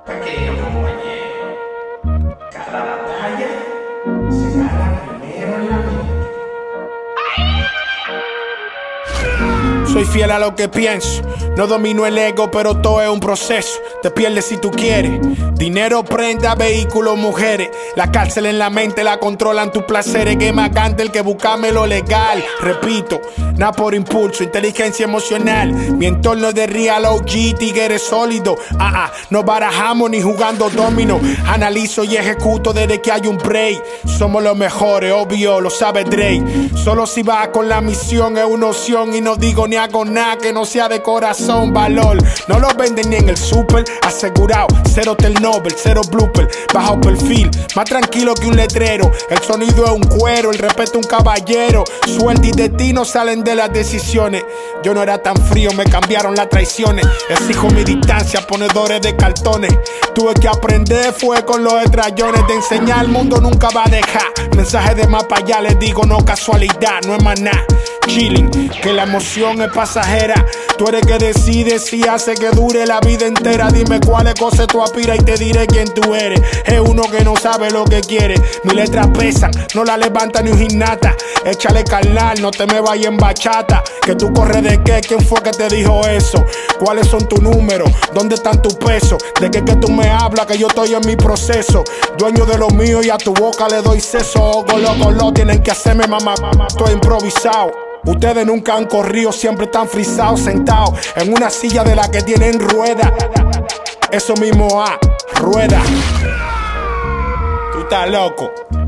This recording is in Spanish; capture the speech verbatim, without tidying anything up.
Pequeño compañero, cada batalla se gana primero en la mente. Soy fiel a lo que pienso, no domino el ego, pero todo es un proceso. Te pierdes si tú quieres. Dinero, prenda, vehículos, mujeres. La cárcel en la mente la controlan tus placeres. Que más cante el que buscame lo legal. Repito, nada por impulso, inteligencia emocional. Mi entorno es de real O G, tigre sólido. Ah, ah, no barajamos ni jugando domino. Analizo y ejecuto desde que hay un break. Somos los mejores, obvio, lo sabe Drake. Solo si vas con la misión es una opción. Y no digo ni hago nada que no sea de corazón, valor. No lo venden ni en el super, asegurado. Cero Nobel, cero blooper, bajo perfil, más tranquilo que un letrero. El sonido es un cuero, el respeto un caballero. Suerte y destino salen de las decisiones. Yo no era tan frío, me cambiaron las traiciones. Exijo mi distancia, ponedores de cartones. Tuve que aprender, fue con los estrellones. De enseñar al mundo nunca va a dejar. Mensaje de más para allá, les digo no casualidad, no es más nada. Chilling, que la emoción es pasajera. Tú eres que decides si hace que dure la vida entera. Dime cuáles cosas tú aspiras y te diré quién tú eres. Es uno que no sabe lo que quiere. Mis letras pesan, no la levanta ni un gimnasta. Échale carnal, no te me vayas en bachata. Que tú corres de qué, quién fue que te dijo eso. ¿Cuáles son tus números? ¿Dónde están tus pesos? ¿De qué que tú me hablas? Que yo estoy en mi proceso. Dueño de lo mío y a tu boca le doy seso. Golo, golo, tienen que hacerme mamá, mamá. Estoy improvisado. Ustedes nunca han corrido, siempre están frisados, sentados en una silla de la que tienen rueda. Eso mismo, ah, rueda. Tú estás loco.